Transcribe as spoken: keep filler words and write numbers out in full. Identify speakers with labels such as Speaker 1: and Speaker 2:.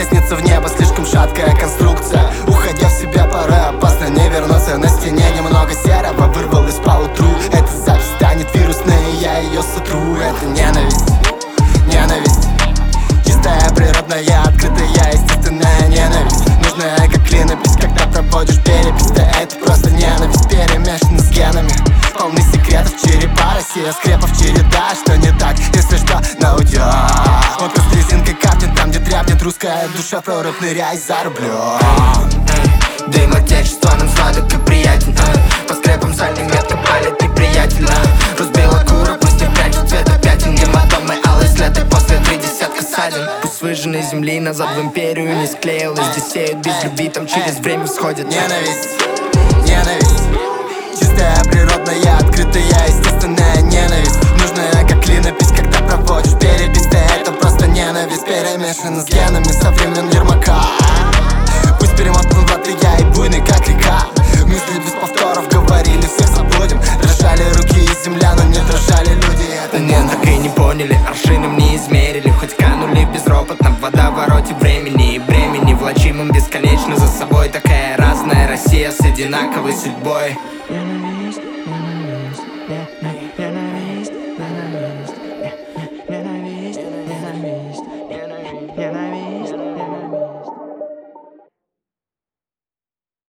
Speaker 1: Лестница в небо, слишком шаткая конструкция. Уходя в себя, пора опасно не вернуться. На стене немного серого вырвалось поутру. Эта запись станет вирусной, я ее сотру. Это ненависть, ненависть, чистая, природная, открытая, естественная ненависть. Нужная как клинопись, когда проводишь перепись. Да это просто ненависть, перемешана с генами. Полны секретов черепа, Россия скрепов череда. Что не так, если что, на удя. Вот с резинкой капнет там, где тряпнет русская душа. В прорубь ныряй за рублем.
Speaker 2: Дым отечества нам сладок и приятен. По скрепам сальным метко палит неприятельно. Разбила кура, пусть не прячет цвета пятен. Гематомы, алые следы после три десятка ссадин. Пусть с выжженной земли назад в империю не склеилась. Здесь сеют без любви, там через время всходит.
Speaker 1: Ненависть, ненависть, чистая, природная, открытая, естественная ненависть. Нужная как клинопись, когда проводишь перепись. Да это просто ненависть, перемешана с генами со времен Ермака. Пусть перемотан в ад я и буйный как река. Мысли без повторов говорили, всех забудем. Дрожали руки и земля, но не дрожали люди. Это
Speaker 2: не так и не поняли, аршином не измерили. Хоть канули безропотно в водовороте времени и бремени, влачимым бесконечно за собой. Такая разная Россия с одинаковой судьбой.